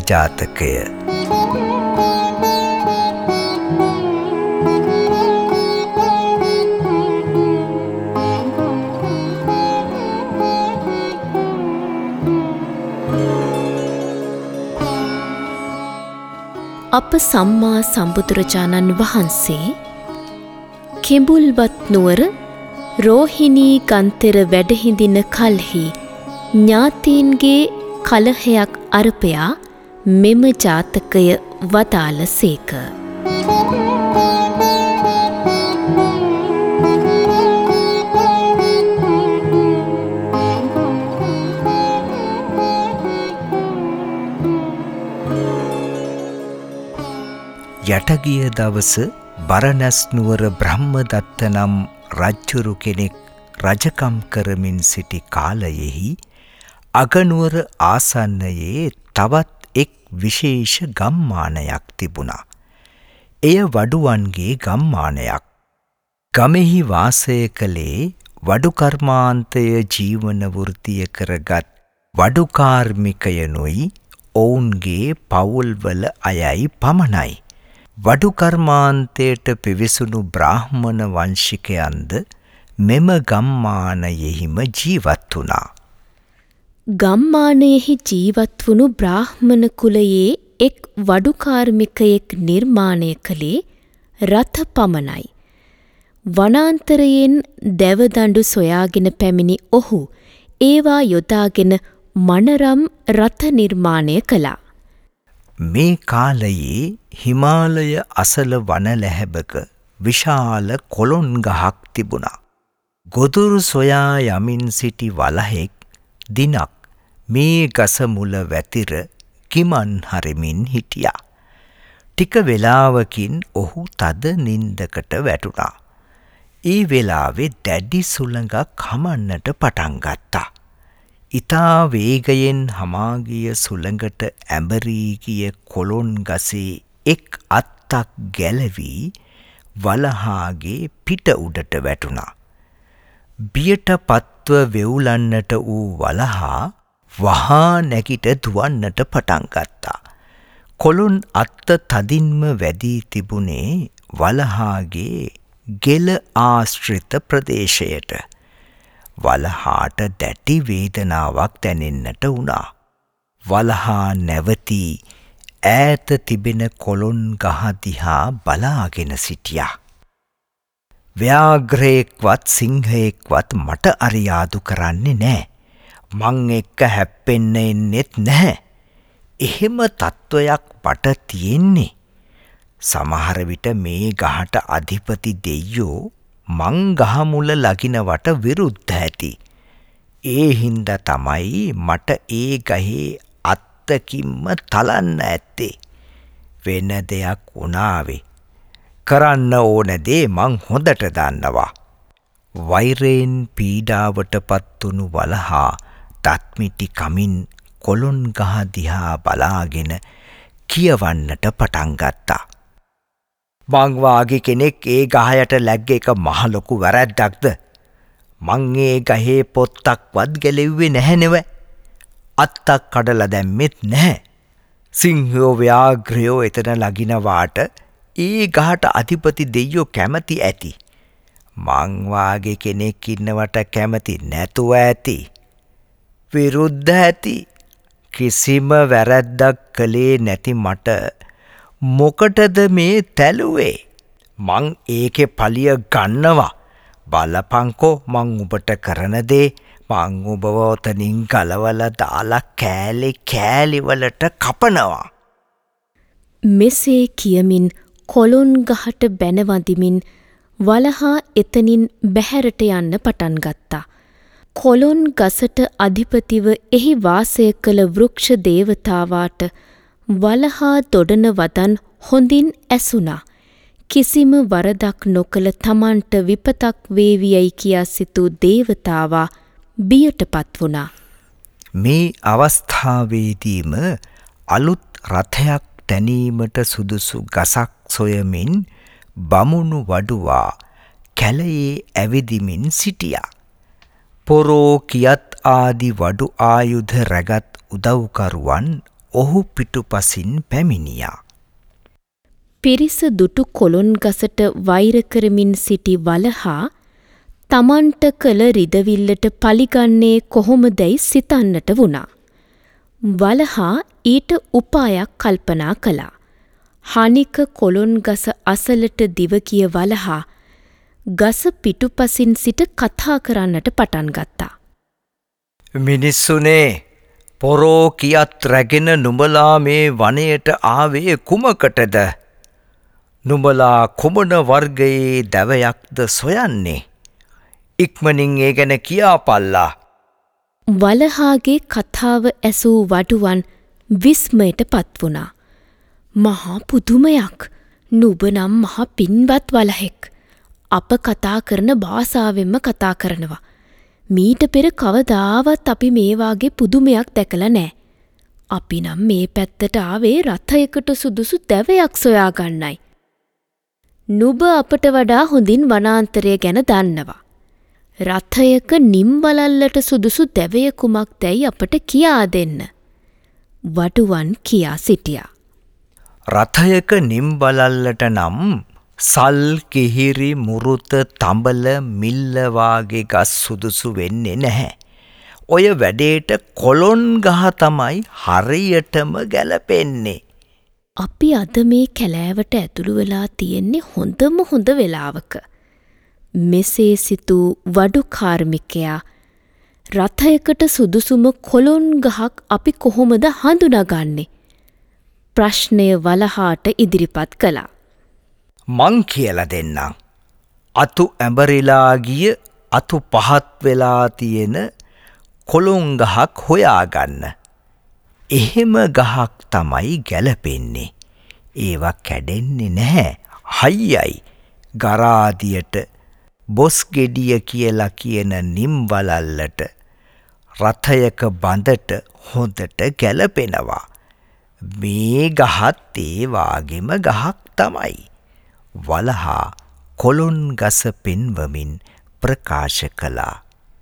ජාතකය. අප සම්මා සම්බුදුරජාණන් වහන්සේ කිඹුල්වත් නුවර රෝහිණී ගන්තර වැඩහිඳින කල්හි ඥාතීන්ගේ කලහයක් අරපයා මෙම ජාතකය වදාළ සේක. යටගිය දවස බරණැස් නුවර බ්‍රහ්මදත්ත නම් රජ්ජුරු කෙනෙක් රජකම් කරමින් සිටි කාලයෙහි අගනුවර ආසන්නයේ තවත් එක් විශේෂ ගම්මානයක් තිබුණා. එය වඩුවන්ගේ ගම්මානයක්. ගමෙහි වාසය කළේ වඩු කර්මාන්තය ජීවන වෘත්තිය කරගත් වඩු කාර්මිකයනුයි ඔවුන්ගේ පවුල්වල අයයි පමණයි. වඩු කර්මාන්තයට පිවිසුණු බ්‍රාහ්මණ වංශිකයන්ද මෙම ගම්මානයෙහිම ජීවත් වුණා. ගම්මානයෙහි ජීවත් වුණු බ්‍රාහ්මණ කුලයේ එක් වඩු කාර්මිකයෙක් නිර්මාණය කළේ රථ පමණයි. වනාන්තරයෙන් දැවදඬු සොයාගෙන පැමිණි ඔහු ඒවා යොදාගෙන මනරම් රථ නිර්මාණය කළා. මේ කාලයේ හිමාලය අසල වන ලැහැබක විශාල කොළොන් ගහක් තිබුණා. ගොදුරු සොයා යමින් සිටි වලහෙක් දිනක් මේ ගස මුල වැතිර කිමන් හරිමින් හිටියා. ටික වෙලාවකින් ඔහු තද නින්දකට වැටුණා. ඒ වෙලාවේ දැඩි සුළඟක් හමන්නට පටන් ගත්තා. ඉතා වේගයෙන් හමාගිය සුළඟට ඇඹරී ගිය කොළොන් ගසේ එක් අත්තක් ගැලවී වලහාගේ පිට උඩට වැටුණා. බියට පත්ව වෙවුලන්නට වූ වලහා වහා නැගිට දුවන්නට පටන් ගත්තා. කොළොන් අත්ත තදින්ම වැදී තිබුණේ වලහාගේ ගෙල ආශ්‍රිත ප්‍රදේශයට. වලහාට දැඩි වේදනාවක් දැනෙන්නට වුණා. වලහා නැවතී ඈත තිබෙන කොළොන් ගහ දිහා බලාගෙන සිටියා. ව්‍යාඝ්‍රයෙක්වත් සිංහයෙක්වත් මට අරියාදු කරන්නේ නෑ. මං එක්ක හැප්පෙන්න එන්නෙත් නැහැ. එහෙම තත්ත්වයක් මට තියෙන්නේ. සමහර විට මේ ගහට අධිපති දෙයියෝ මං ගහමුල ලගිනවට විරුද්ධ ඇති. ඒ හින්දා තමයි මට ඒ ගහේ අත්තකින්ම තලන්න ඇත්තේ. වෙන දෙයක් වුණාවේ. කරන්න ඕන දේ මං හොඳට දන්නවා. වෛරයෙන් පීඩාවට පත්වුණු වලහා දත්මිටි කමින් කොළොන් ගහ දිහා බලාගෙන කියවන්නට පටන් ගත්තා. මං වාගේ කෙනෙක් ඒ ගහයට läග්ග එක මහ ලොකු වැරැද්දක්ද? මං ඒ ගහේ පොත්තක්වත් ගැලෙව්වේ නැහැ නෙව. අත්තක් කඩලා දැම්මෙත් නැහැ. සිංහයෝ ව්‍යාඝ්‍රයෝ එතන ලගිනවාට ඒ ගහට අධිපති දෙයියෝ කැමති ඇති. මං වාගේ කෙනෙක් ඉන්නවට කැමති නැතුව ඇති. විරුද්ධ ඇති. කිසිම වැරැද්දක් කළේ නැති මට මොකටද මේ තැලුවේ? මං ඒකේ පලිය ගන්නවා. බලපංකෝ මං උඹට කරන දේ. මං උඹව ඔතනින් ගලවලා දාලා කෑලි කෑලිවලට කපනවා. මෙසේ කියමින් කොළොන් ගහට බැනවදිමින් වලහා එතනින් බැහැරට යන්න පටන් ගත්තා. කොළොන් ගසට අධිපතිව එහි වාසය කළ වෘක්ෂ දේවතාවාට වලහා දොඩන වදන් හොඳින් ඇසුණා. කිසිම වරදක් නොකළ තමන්ට විපතක් වේවියයි කියා සිතූ දේවතාවා බියට පත් වුණා. මේ අවස්ථාවේදීම අලුත් රථයක් තැනීමට සුදුසු ගසක් සොයමින් බමුණු වඩුවා කැලයේ ඇවිදිමින් සිටියා. පොරෝ කියත් ආදි වඩු ආයුධ රැගත් උදව්කරුවන් ඔහු පිටුපසින් පැමිණියා. පිරිස දුටු කොළොන් ගසට වෛර කරමින් සිටි වලහා තමන්ට කළ රිදවිල්ලට පලිගන්නේ කොහොමදැයි සිතන්නට වුණා. වලහා ඊට උපායක් කල්පනා කළා. හනික කොළොන් ගස අසලට දිවගිය වලහා ගස පිටුපසින් සිට කතා කරන්නට පටන් ගත්තා. මිනිස්සුනේ, පොරෝ කියත් රැගෙන නුඹලා මේ වනයට ආවේ කුමකටද? නුඹලා කුමන වර්ගයේ දැවයක්ද සොයන්නේ? ඉක්මනින් ඒ ගැන කියාපල්ලා. වලහාගේ කතාව ඇසූ වඩුවන් විස්මයට පත්වුණා. මහා පුදුමයක්! නුඹ නම් මහා පින්වත් වලහෙක්. අප කතා කරන භාෂාවෙන්ම කතා කරනවා. මීට පෙර කවදාවත් අපි මේ වාගේ පුදුමයක් දැකලා නෑ. අපි නම් මේ පැත්තට ආවේ රථයකට සුදුසු දැවයක් සොයා ගන්නයි. නුඹ අපට වඩා හොඳින් වනාන්තරය ගැන දන්නවා. රථයක නිම්වලල්ලට සුදුසු දැවය කුමක්දැයි අපට කියා දෙන්න. වඩුවන් කියා සිටියා. රථයක නිම්බලල්ලට නම් සල්, කිහිරි, මුරුත, තඹල, මිල්ල වාගේ ගස් සුදුසු වෙන්නේ නැහැ. ඔය වැඩේට කොළොන් ගහ තමයි හරියටම ගැලපෙන්නේ. අපි අද මේ කැලෑවට ඇතුළු වෙලා තියෙන්නේ හොඳම හොඳ වෙලාවක. මෙසේ සිතූ වඩු කාර්මිකයා රථයකට සුදුසුම කොළොන් ගහක් අපි කොහොමද හඳුනාගන්නේ? ප්‍රශ්නය වලහාට ඉදිරිපත් කළා. මං කියලා දෙන්නම්. අතු ඇඹරිලා ගිය, අතු පහත් වෙලා තියෙන කොළොන් ගහක් හොයාගන්න. එහෙම ගහක් තමයි ගැලපෙන්නේ. ඒවා කැඩෙන්නේ නැහැ. හයියයි. ගරාදියට බොස් ගෙඩිය කියලා කියන නිම්වලල්ලට රථයක බඳට හොඳට ගැලපෙනවා. මේ ගහත් ඒ වාගෙම ගහක් තමයි. වලහා කොළොන් ගස පෙන්වමින් ප්‍රකාශ කළා.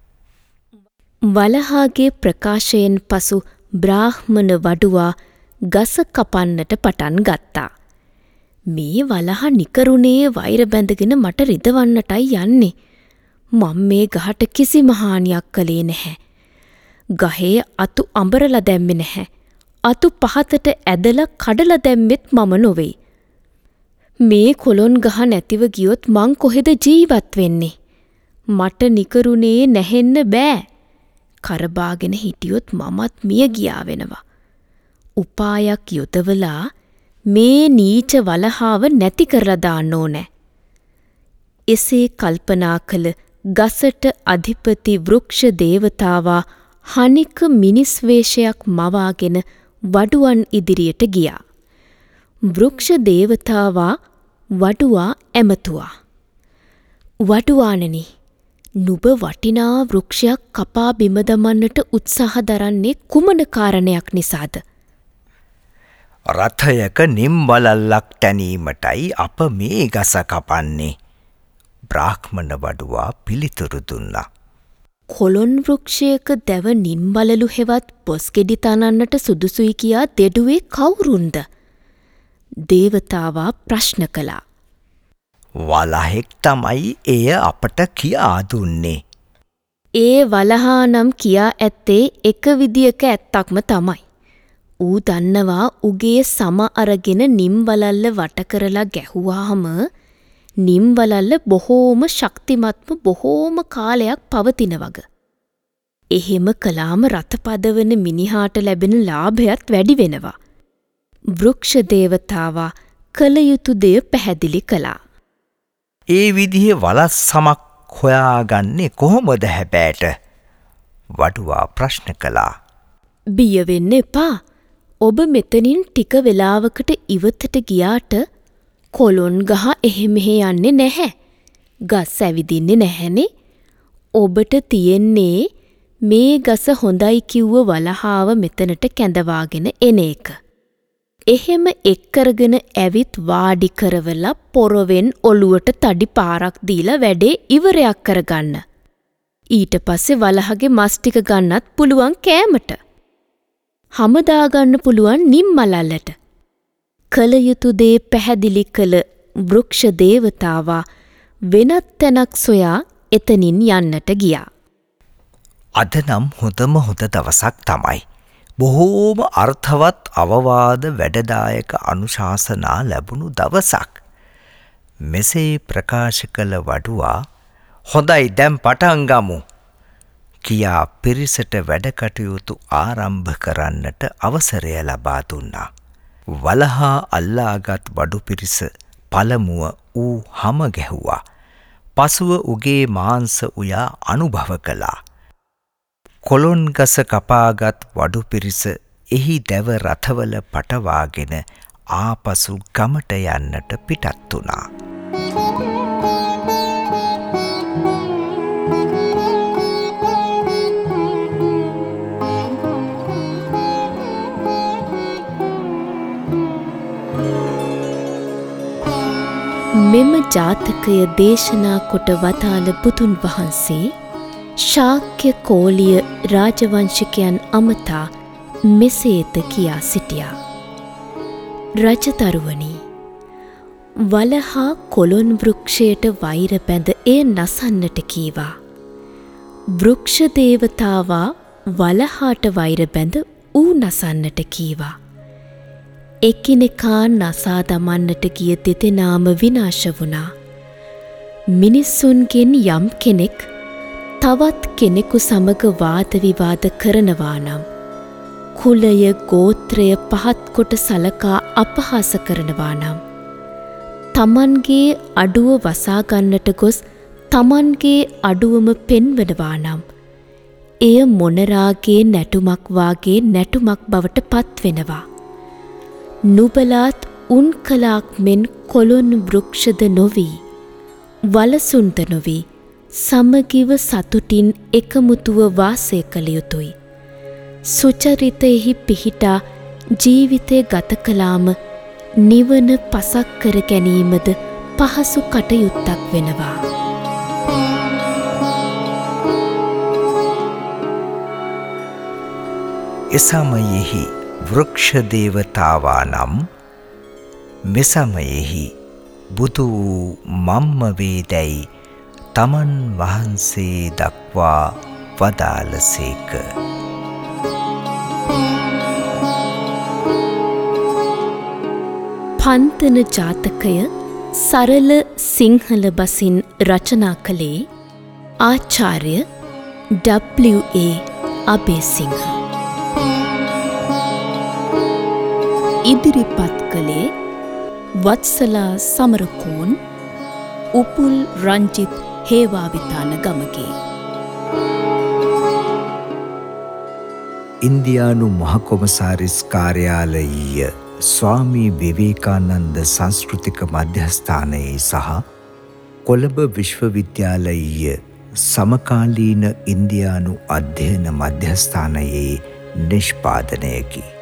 වලහාගේ ප්‍රකාශයෙන් පසු බ්‍රාහ්මණ වඩුවා ගස කපන්නට පටන් ගත්තා. මේ වලහා නිකරුණේ වෛර බැඳගෙන මට රිදවන්නටයි යන්නේ. මම මේ ගහට කිසිම හානියක් කළේ නැහැ. ගහේ අතු අඹරලා දැම්මේ නැහැ. අතු පහතට ඇදලා කඩලා දැම්මෙත් මම නොවෙයි. මේ කොළොන් ගහ නැතිව ගියොත් මං කොහෙද ජීවත් වෙන්නේ? මට නිකරුණේ නැහෙන්න බෑ. කරබාගෙන හිටියොත් මමත් මිය ගියා වෙනවා. උපායක් යොදවලා මේ නීච වලහාව නැති කරලා දාන්න ඕනෑ. එසේ කල්පනා කළ ගසට අධිපති වෘක්ෂ දේවතාවා හනික මිනිස් වේශයක් මවාගෙන වඩුවන් ඉදිරියට ගියා. වෘක්ෂ දේවතාවා වඩුවා ඇමතුවා. වඩුවාණනි, නුඹ වටිනා වෘක්ෂයක් කපා බිම දමන්නට උත්සාහ දරන්නේ කුමන කාරණයක් නිසාද? රථයක නිම්වලල්ලක් තැනීමටයි අප මේ ගස කපන්නේ. බ්‍රාහ්මණ වඩුවා පිළිතුරු දුන්නා. කොළොන් වෘක්ෂයක දැව නිම්වලලු හෙවත් පොස්ගෙඩි තනන්නට සුදුසුයි කියා දෙඩුවේ කවුරුන්ද? දේවතාවා ප්‍රශ්න කළා. වලහෙක් තමයි එය අපට කියා දුන්නේ. ඒ වලහා නම් කියා ඇත්තේ එක විදියක ඇත්තක්ම තමයි. ඌ දන්නවා උගේ සම අරගෙන නිම්වලල්ල වට කරලා ගැහුවාම නිම්වලල්ල බොහෝම ශක්තිමත්ව බොහෝම කාලයක් පවතින වග. එහෙම කලාම රථපදවන මිනිහාට ලැබෙන ලාභයත් වැඩි වෙනවා. වෘක්ෂ දේවතාවා කළ යුතු දෙය පැහැදිලි කළා. ඒ විදිහේ වලස් සමක් හොයාගන්නේ කොහොමද හැබෑට? වඩුවා ප්‍රශ්න කළා. බිය වෙන්න එපා. ඔබ මෙතනින් ටික වෙලාවකට ඉවතට ගියාට කොළොන් ගහ එහෙ මෙහෙ යන්නේ නැහැ. ගස් ඇවිදින්නේ නැහැනේ. ඔබට තියෙන්නේ මේ ගස හොඳයි කිව්ව වලහාව මෙතනට කැඳවාගෙන එන එක. එහෙම එක් කරගෙන ඇවිත් වාඩි කරවලා පොරවෙන් ඔළුවට තඩි පාරක් දීලා වැඩේ ඉවරයක් කරගන්න. ඊට පස්සේ වලහගේ මස් ටික ගන්නත් පුළුවන් කෑමට. හමදාගන්න පුළුවන් නිම්මලල්ලට. කළ යුතු දේ පැහැදිලි කළ වෘක්ෂ දේවතාවා වෙනත් තැනක් සොයා එතනින් යන්නට ගියා. අද නම් හොඳම හොඳ දවසක් තමයි. බොහෝම අර්ථවත් අවවාද වැඩදායක අනුශාසනා ලැබුණු දවසක්. මෙසේ ප්‍රකාශ කළ වඩුවා හොඳයි දැන් පටන් ගමු කියා පිරිසට වැඩකටයුතු ආරම්භ කරන්නට අවසරය ලබා දුන්නා. වලහා අල්ලාගත් වඩු පිරිස පළමුව ඌ හම ගැහුවා. පසුව උගේ මාංශ උයා අනුභව කළා. කොළොන් ගස කපාගත් වඩු පිරිස එහි දැව රථවල පටවාගෙන ආපසු ගමට යන්නට පිටත් වුණා. මෙම ජාතකය දේශනා කොට වදාළ බුදුන් වහන්සේ ශාක්‍ය කෝලිය රාජවංශිකයන් අමතා මෙසේත කියා සිටියා. රජදරුවනි, වලහා කොළොන් වෘක්ෂයට වෛර බැඳ එය නසන්නට කීවා. වෘක්ෂ දේවතාවා වලහාට වෛර බැඳ ඌ නසන්නට කීවා. එකිනෙකා නසා දමන්නට ගිය දෙදෙනාම විනාශ වුණා. මිනිස්සුන්ගෙන් යම් කෙනෙක් තවත් කෙනෙකු සමග වාද විවාද කරනවා නම්, කුලය ගෝත්‍රය පහත් කොට සලකා අපහාස කරනවා නම්, තමන්ගේ අඩුව වසා ගන්නට ගොස් තමන්ගේ අඩුවම පෙන්වනවා නම්, එය මොනරාගේ නැටුමක් වාගේ නැටුමක් බවට පත්වෙනවා. නුබලාත් උන් කලාක් මෙන් කොළොන් වෘක්ෂද නොවී, වලසුන්ද නොවී, සමගිව සතුටින් එකමුතුව වාසය කළ යුතුයි. සුචරිතයෙහි පිහිටා ජීවිතය ගත කළාම නිවන පසක් කර ගැනීමද පහසු කටයුත්තක් වෙනවා. එසමයෙහි වෘක්ෂ දේවතාවා නම් මෙසමයෙහි බුදු මම්ම වේදැයි තමන් වහන්සේ දක්වා වදාළසේක. පන්තන ජාතකය සරල සිංහල බසින් රචනා කළේ ආචාර්ය W.A. අබේසිංහ. ඉදිරිපත් කළේ වත්සලා සමරකෝන්, උපුල් රංජිත් හේවාවිතාන ගමගේ. ඉන්දියානු මහකොමසාරිස් කාර්යාලයීය ස්වාමී විවේකානන්ද සංස්කෘතික මධ්‍යස්ථානයේ සහ කොළඹ විශ්වවිද්‍යාලයීය සමකාලීන ඉන්දියානු අධ්‍යයන මධ්‍යස්ථානයේ නිෂ්පාදනයකි.